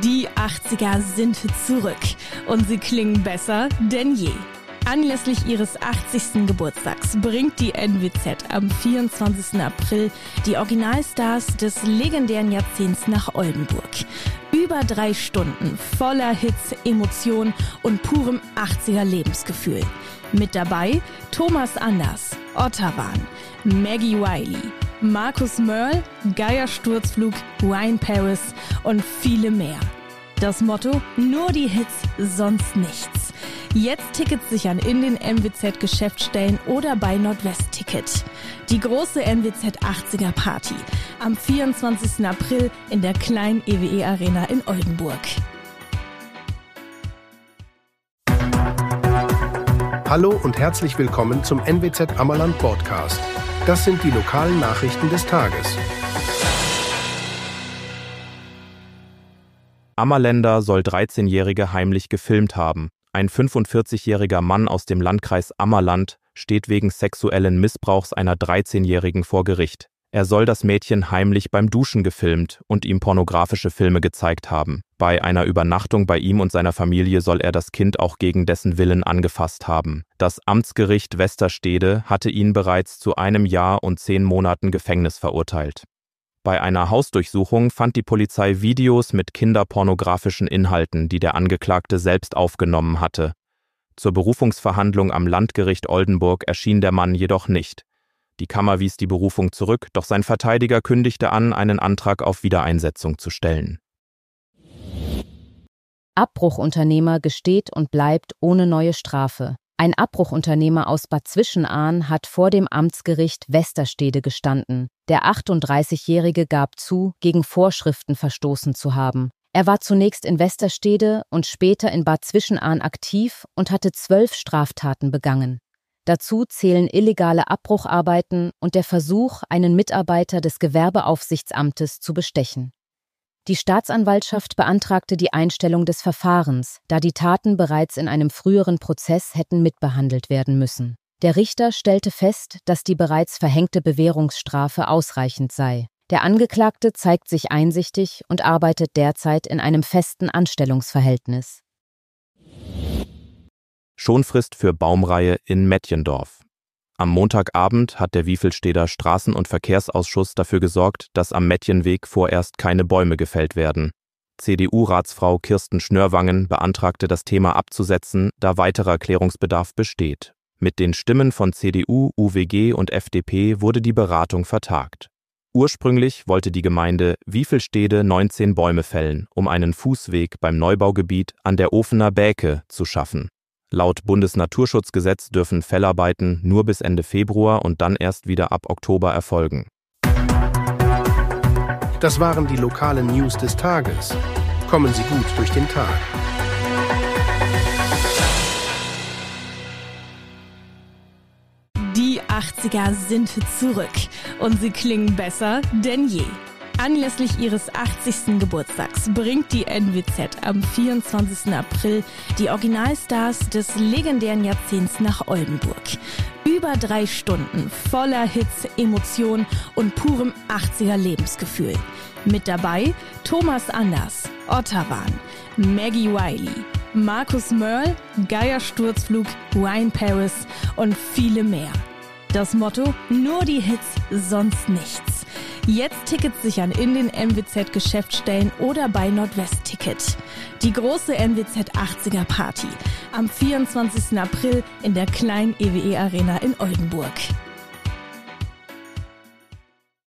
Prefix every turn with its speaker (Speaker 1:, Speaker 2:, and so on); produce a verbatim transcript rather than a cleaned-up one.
Speaker 1: Die achtziger sind zurück und sie klingen besser denn je. Anlässlich ihres achtzigsten Geburtstags bringt die N W Z am vierundzwanzigsten April die Originalstars des legendären Jahrzehnts nach Oldenburg. Über drei Stunden voller Hits, Emotionen und purem achtziger Lebensgefühl. Mit dabei Thomas Anders, Ottawan, Maggie Wiley, Markus Mörl, Geier Sturzflug, Ryan Paris und viele mehr. Das Motto: nur die Hits, sonst nichts. Jetzt Tickets sichern in den N W Z-Geschäftsstellen oder bei Nordwest Ticket. Die große N W Z achtziger Party am vierundzwanzigsten April in der kleinen E W E Arena in Oldenburg.
Speaker 2: Hallo und herzlich willkommen zum N W Z Ammerland Podcast. Das sind die lokalen Nachrichten des Tages.
Speaker 3: Ammerländer soll dreizehnjährige heimlich gefilmt haben. Ein fünfundvierzigjähriger Mann aus dem Landkreis Ammerland steht wegen sexuellen Missbrauchs einer dreizehnjährigen vor Gericht. Er soll das Mädchen heimlich beim Duschen gefilmt und ihm pornografische Filme gezeigt haben. Bei einer Übernachtung bei ihm und seiner Familie soll er das Kind auch gegen dessen Willen angefasst haben. Das Amtsgericht Westerstede hatte ihn bereits zu einem Jahr und zehn Monaten Gefängnis verurteilt. Bei einer Hausdurchsuchung fand die Polizei Videos mit kinderpornografischen Inhalten, die der Angeklagte selbst aufgenommen hatte. Zur Berufungsverhandlung am Landgericht Oldenburg erschien der Mann jedoch nicht. Die Kammer wies die Berufung zurück, doch sein Verteidiger kündigte an, einen Antrag auf Wiedereinsetzung zu stellen.
Speaker 4: Abbruchunternehmer gesteht und bleibt ohne neue Strafe. Ein Abbruchunternehmer aus Bad Zwischenahn hat vor dem Amtsgericht Westerstede gestanden. Der achtunddreißigjährige gab zu, gegen Vorschriften verstoßen zu haben. Er war zunächst in Westerstede und später in Bad Zwischenahn aktiv und hatte zwölf Straftaten begangen. Dazu zählen illegale Abbrucharbeiten und der Versuch, einen Mitarbeiter des Gewerbeaufsichtsamtes zu bestechen. Die Staatsanwaltschaft beantragte die Einstellung des Verfahrens, da die Taten bereits in einem früheren Prozess hätten mitbehandelt werden müssen. Der Richter stellte fest, dass die bereits verhängte Bewährungsstrafe ausreichend sei. Der Angeklagte zeigt sich einsichtig und arbeitet derzeit in einem festen Anstellungsverhältnis.
Speaker 3: Schonfrist für Baumreihe in Mettjendorf. Am Montagabend hat der Wiefelsteder Straßen- und Verkehrsausschuss dafür gesorgt, dass am Mettjenweg vorerst keine Bäume gefällt werden. C D U-Ratsfrau Kirsten Schnörwangen beantragte, das Thema abzusetzen, da weiterer Klärungsbedarf besteht. Mit den Stimmen von C D U, U W G und F D P wurde die Beratung vertagt. Ursprünglich wollte die Gemeinde Wiefelstede neunzehn Bäume fällen, um einen Fußweg beim Neubaugebiet an der Ofener Bäke zu schaffen. Laut Bundesnaturschutzgesetz dürfen Fellarbeiten nur bis Ende Februar und dann erst wieder ab Oktober erfolgen.
Speaker 2: Das waren die lokalen News des Tages. Kommen Sie gut durch den Tag.
Speaker 1: Die achtziger sind zurück und sie klingen besser denn je. Anlässlich ihres achtzigsten Geburtstags bringt die N W Z am vierundzwanzigsten April die Originalstars des legendären Jahrzehnts nach Oldenburg. Über drei Stunden voller Hits, Emotionen und purem achtziger Lebensgefühl. Mit dabei Thomas Anders, Ottawan, Maggie Wiley, Markus Mörl, Geier Sturzflug, Ryan Paris und viele mehr. Das Motto: nur die Hits, sonst nichts. Jetzt Tickets sichern in den N W Z-Geschäftsstellen oder bei Nordwest Ticket. Die große N W Z achtziger Party am vierundzwanzigsten April in der kleinen E W E Arena in Oldenburg.